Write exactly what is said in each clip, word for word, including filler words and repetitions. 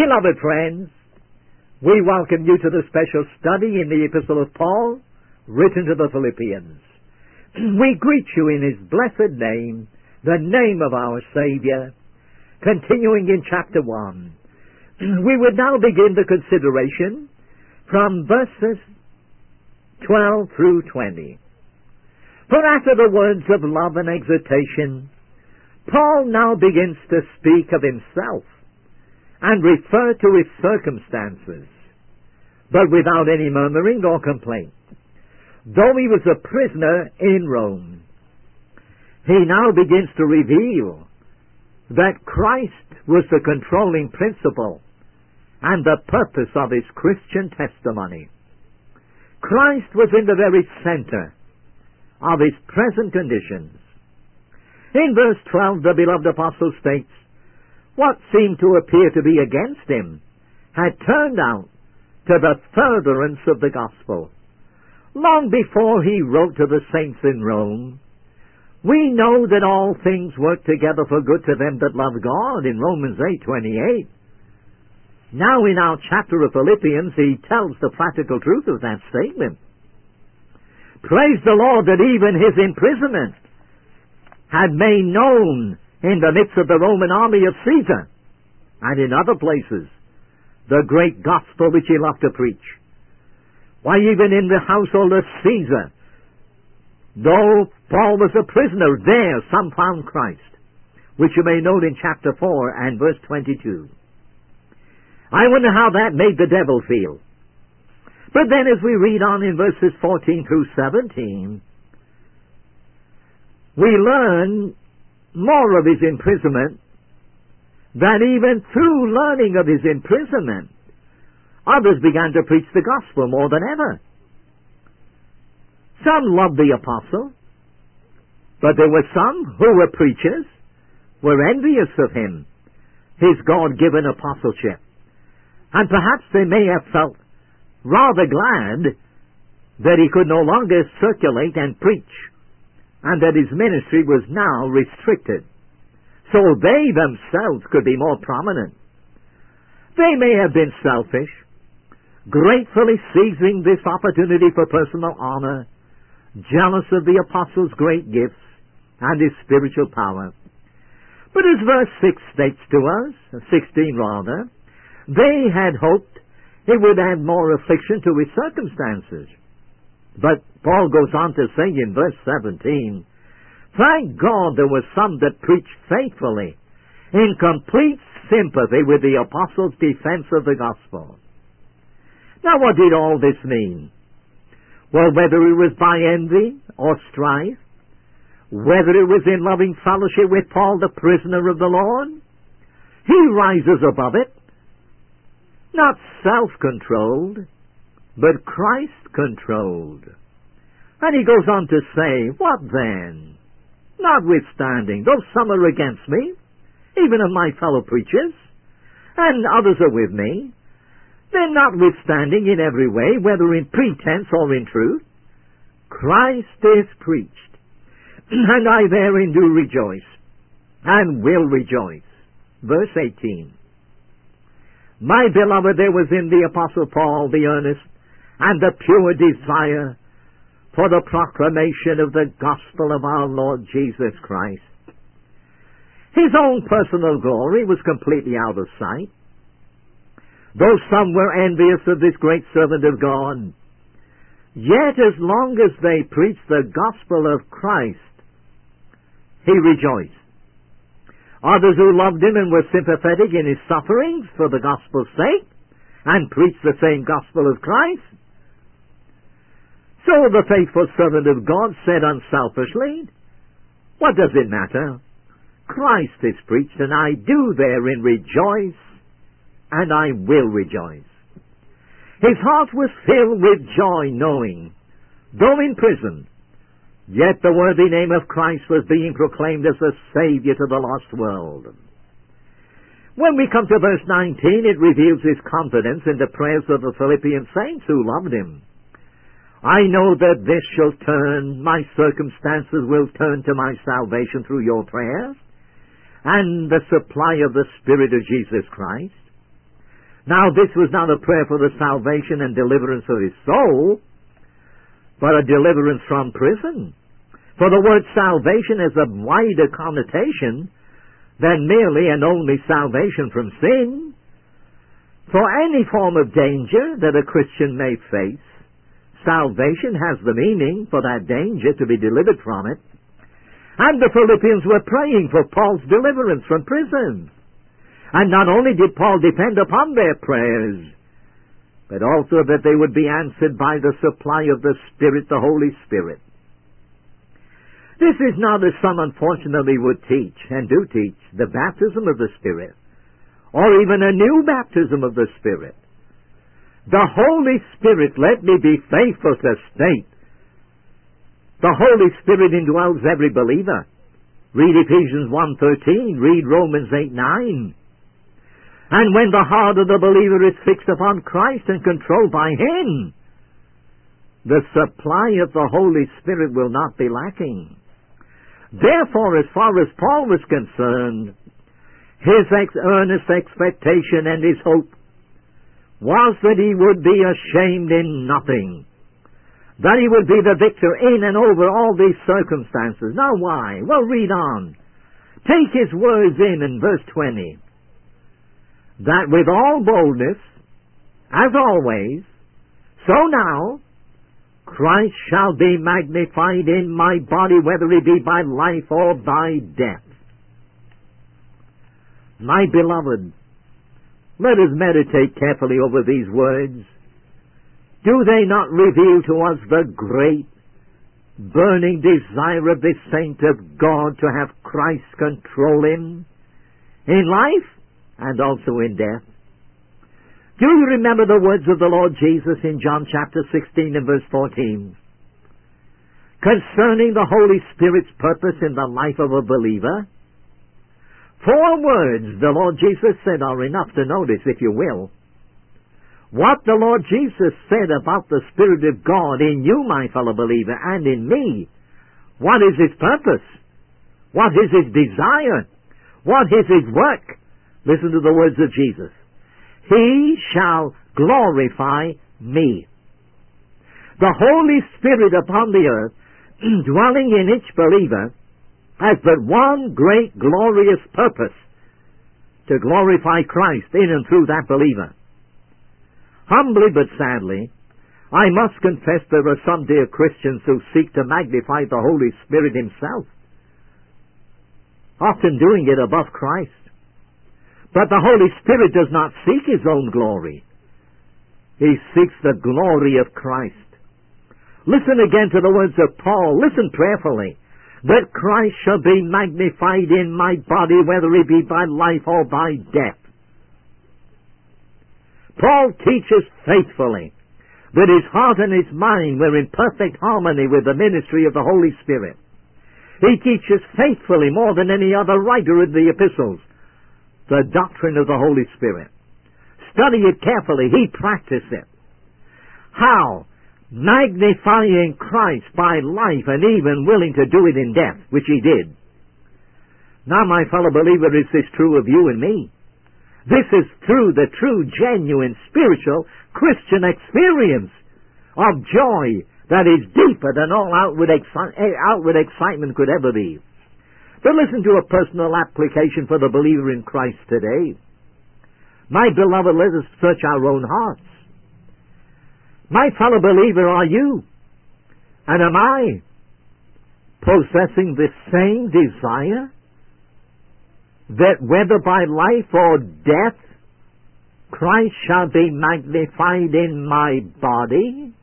Beloved friends, we welcome you to the special study in the Epistle of Paul, written to the Philippians. We greet you in his blessed name, the name of our Savior. Continuing in chapter one, we would now begin the consideration from verses twelve through twenty. For after the words of love and exhortation, Paul now begins to speak of himself and refer to his circumstances, but without any murmuring or complaint. Though he was a prisoner in Rome, he now begins to reveal that Christ was the controlling principle and the purpose of his Christian testimony. Christ was in the very center of his present conditions. In verse twelve, the beloved apostle states, what seemed to appear to be against him had turned out to the furtherance of the gospel. Long before he wrote to the saints in Rome, we know that all things work together for good to them that love God in Romans eight twenty-eight. Now in our chapter of Philippians, he tells the practical truth of that statement. Praise the Lord that even his imprisonment had made known in the midst of the Roman army of Caesar, and in other places, the great gospel which he loved to preach. Why, even in the household of Caesar, though Paul was a prisoner, there some found Christ, which you may note in chapter four and verse twenty-two. I wonder how that made the devil feel. But then as we read on in verses fourteen through seventeen, we learn more of his imprisonment, that even through learning of his imprisonment, others began to preach the gospel more than ever. Some loved the apostle, but there were some who were preachers, were envious of him, his God-given apostleship. And perhaps they may have felt rather glad that he could no longer circulate and preach, and that his ministry was now restricted, so they themselves could be more prominent. They may have been selfish, gratefully seizing this opportunity for personal honor, jealous of the apostle's great gifts and his spiritual power. But as verse six states to us, sixteen rather, they had hoped he would add more affliction to his circumstances. But Paul goes on to say in verse seventeen, thank God there were some that preached faithfully, in complete sympathy with the apostles' defense of the gospel. Now what did all this mean? Well, whether it was by envy or strife, whether it was in loving fellowship with Paul, the prisoner of the Lord, he rises above it, not self-controlled, but Christ-controlled. And he goes on to say, what then? Notwithstanding, though some are against me, even of my fellow preachers, and others are with me, then notwithstanding in every way, whether in pretense or in truth, Christ is preached, and I therein do rejoice, and will rejoice. Verse eighteen. My beloved, there was in the Apostle Paul the earnest and the pure desire for the proclamation of the gospel of our Lord Jesus Christ. His own personal glory was completely out of sight. Though some were envious of this great servant of God, yet as long as they preached the gospel of Christ, he rejoiced. Others who loved him and were sympathetic in his sufferings for the gospel's sake, and preached the same gospel of Christ, so the faithful servant of God said unselfishly, what does it matter? Christ is preached, and I do therein rejoice, and I will rejoice. His heart was filled with joy, knowing, though in prison, yet the worthy name of Christ was being proclaimed as a Savior to the lost world. When we come to verse nineteen, it reveals his confidence in the prayers of the Philippian saints who loved him. I know that this shall turn, my circumstances will turn to my salvation through your prayers, and the supply of the Spirit of Jesus Christ. Now this was not a prayer for the salvation and deliverance of his soul, but a deliverance from prison. For the word salvation has a wider connotation than merely and only salvation from sin. For any form of danger that a Christian may face, salvation has the meaning for that danger to be delivered from it. And the Philippians were praying for Paul's deliverance from prison. And not only did Paul depend upon their prayers, but also that they would be answered by the supply of the Spirit, the Holy Spirit. This is not, as some unfortunately would teach, and do teach, the baptism of the Spirit, or even a new baptism of the Spirit. The Holy Spirit, let me be faithful to state, the Holy Spirit indwells every believer. Read Ephesians one thirteen, read Romans eight nine. And when the heart of the believer is fixed upon Christ and controlled by Him, the supply of the Holy Spirit will not be lacking. Therefore, as far as Paul was concerned, his ex- earnest expectation and his hope was that he would be ashamed in nothing, that he would be the victor in and over all these circumstances. Now why? Well, read on. Take his words in in verse twenty. That with all boldness, as always, so now, Christ shall be magnified in my body, whether it be by life or by death. My beloved, let us meditate carefully over these words. Do they not reveal to us the great, burning desire of this saint of God to have Christ control him in life and also in death? Do you remember the words of the Lord Jesus in John chapter sixteen and verse fourteen? Concerning the Holy Spirit's purpose in the life of a believer. Four words the Lord Jesus said are enough to notice, if you will. What the Lord Jesus said about the Spirit of God in you, my fellow believer, and in me. What is His purpose? What is His desire? What is His work? Listen to the words of Jesus. He shall glorify me. The Holy Spirit upon the earth, dwelling in each believer, has but one great glorious purpose: to glorify Christ in and through that believer. Humbly but sadly, I must confess there are some dear Christians who seek to magnify the Holy Spirit Himself, often doing it above Christ. But the Holy Spirit does not seek His own glory. He seeks the glory of Christ. Listen again to the words of Paul. Listen prayerfully. That Christ shall be magnified in my body, whether it be by life or by death. Paul teaches faithfully that his heart and his mind were in perfect harmony with the ministry of the Holy Spirit. He teaches faithfully, more than any other writer of the epistles, the doctrine of the Holy Spirit. Study it carefully. He practiced it. How? Magnifying Christ by life and even willing to do it in death, which he did. Now, my fellow believer, is this true of you and me? This is true, the true, genuine, spiritual Christian experience of joy that is deeper than all outward, exci- outward excitement could ever be. But listen to a personal application for the believer in Christ today. My beloved, let us search our own hearts. My fellow believer, are you and am I possessing the same desire that whether by life or death Christ shall be magnified in my body?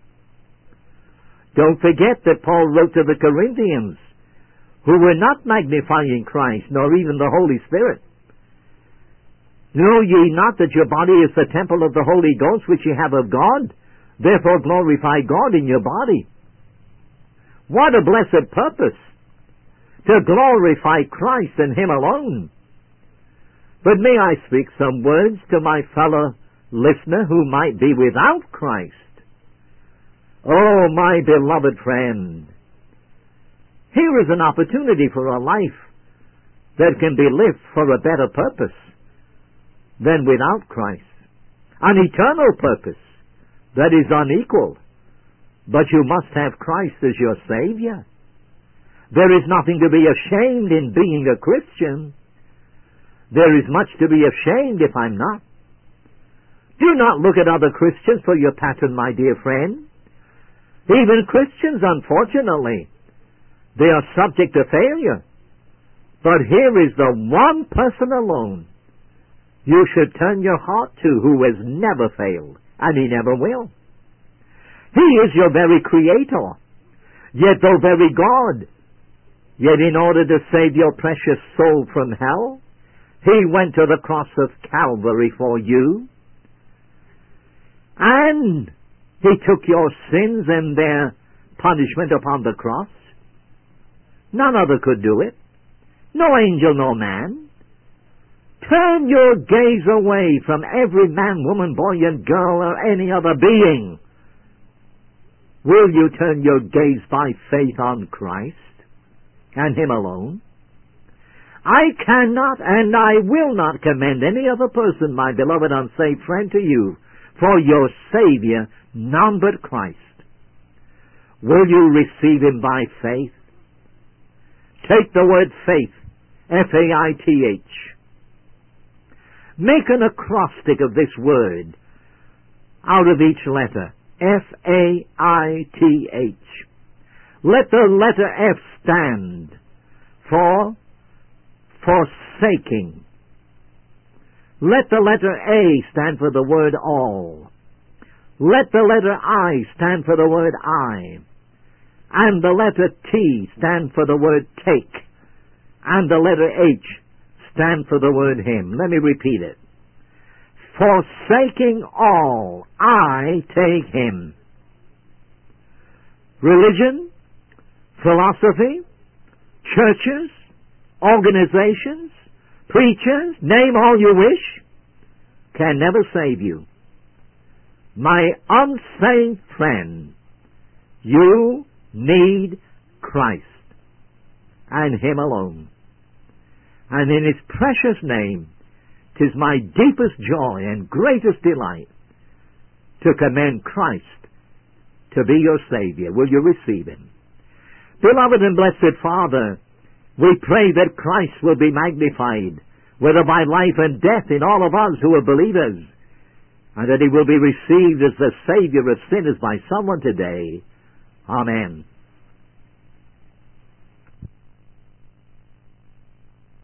Don't forget that Paul wrote to the Corinthians, who were not magnifying Christ, nor even the Holy Spirit. Know ye not that your body is the temple of the Holy Ghost, which ye have of God? Therefore glorify God in your body. What a blessed purpose! To glorify Christ and Him alone. But may I speak some words to my fellow listener who might be without Christ? Oh, my beloved friend, here is an opportunity for a life that can be lived for a better purpose than without Christ. an eternal purpose that is unequaled. But you must have Christ as your Savior. There is nothing to be ashamed in being a Christian. There is much to be ashamed if I'm not. Do not look at other Christians for your pattern, my dear friend. Even Christians, unfortunately, they are subject to failure. But here is the one person alone you should turn your heart to, who has never failed, and he never will. He is your very Creator, yet though very God, yet in order to save your precious soul from hell, he went to the cross of Calvary for you, and he took your sins and their punishment upon the cross. None other could do it. No angel, no man. Turn your gaze away from every man, woman, boy, and girl, or any other being. Will you turn your gaze by faith on Christ and Him alone? I cannot and I will not commend any other person, my beloved unsaved friend, to you for your Savior, none but Christ. Will you receive Him by faith? Take the word faith, F A I T H. Make an acrostic of this word out of each letter, F A I T H. Let the letter F stand for forsaking. Let the letter A stand for the word all. Let the letter I stand for the word I. And the letter T stand for the word take. And the letter H stand for the word him. Let me repeat it. Forsaking all, I take him. Religion, philosophy, churches, organizations, preachers, name all you wish, can never save you. My unsaved friend, you need Christ and Him alone. And in His precious name, 'tis my deepest joy and greatest delight to commend Christ to be your Savior. Will you receive Him? Beloved and blessed Father, we pray that Christ will be magnified, whether by life and death, in all of us who are believers, and that He will be received as the Savior of sinners by someone today. Amen.